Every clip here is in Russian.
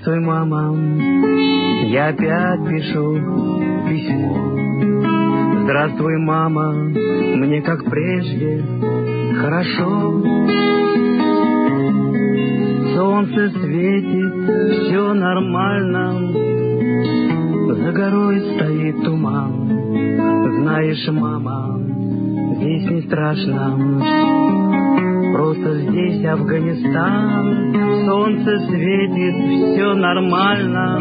Здравствуй, мама, я опять пишу письмо. Здравствуй, мама, мне как прежде хорошо. Солнце светит, все нормально, за горой стоит туман. Знаешь, мама, здесь не страшно, просто здесь Афганистан. Солнце светит, все нормально,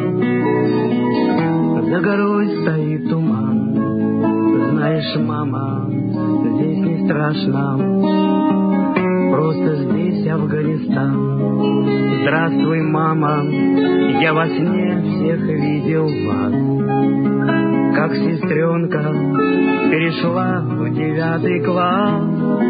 за горой стоит туман. Знаешь, мама, здесь не страшно, просто здесь Афганистан. Здравствуй, мама, я во сне всех видел вас, как сестренка перешла в 9 класс.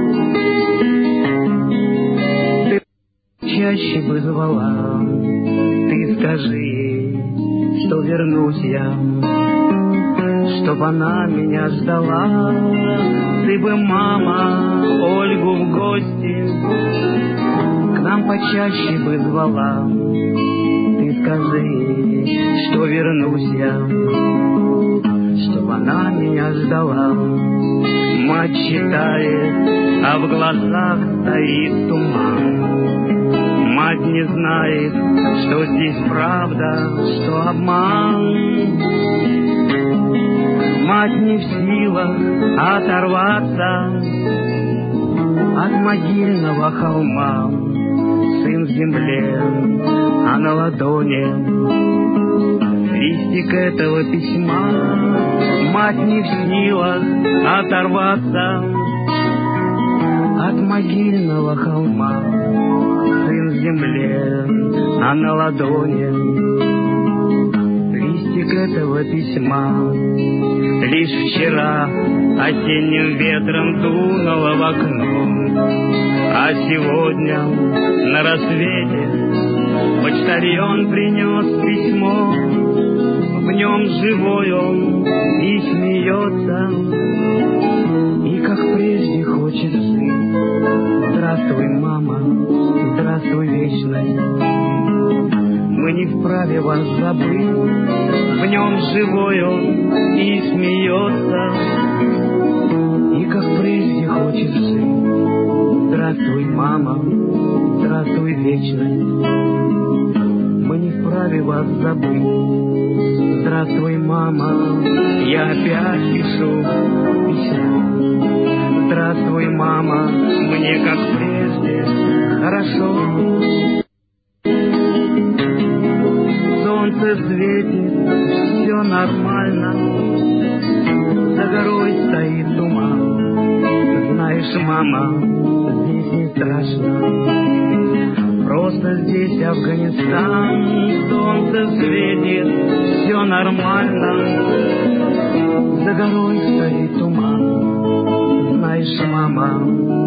Ты чаще бы звала, ты скажи ей, что вернусь я, чтоб она меня ждала. Ты бы, мама, Ольгу в гости к нам почаще бы звала. Ты скажи ей, что вернусь я, чтоб она меня ждала. Мать читает, а в глазах стоит туман. Мать не знает, что здесь правда, что обман. Мать не в силах оторваться от могильного холма. Сын в земле, а на ладони листик этого письма. Мать не в силах оторваться от могильного холма. Сын в земле, а на ладони листик этого письма. Лишь вчера осенним ветром дунуло в окно, а сегодня на рассвете почтальон принес письмо. В нем живой он и смеется, и как прежде хочет жить. Здравствуй, мама, здравствуй, вечность, мы не вправе вас забыть. В нем живой он и смеется, и как прежде хочет жить. Здравствуй, мама, здравствуй, вечность, мы не вправе вас забыть. Здравствуй, мама, я опять пишу письмо. Здравствуй, мама, мне как прежде хорошо. Солнце светит, все нормально, за горой стоит туман. Знаешь, мама, здесь не страшно, просто здесь Афганистан. Солнце светит, все нормально, за горой стоит туман. Знаешь, мама,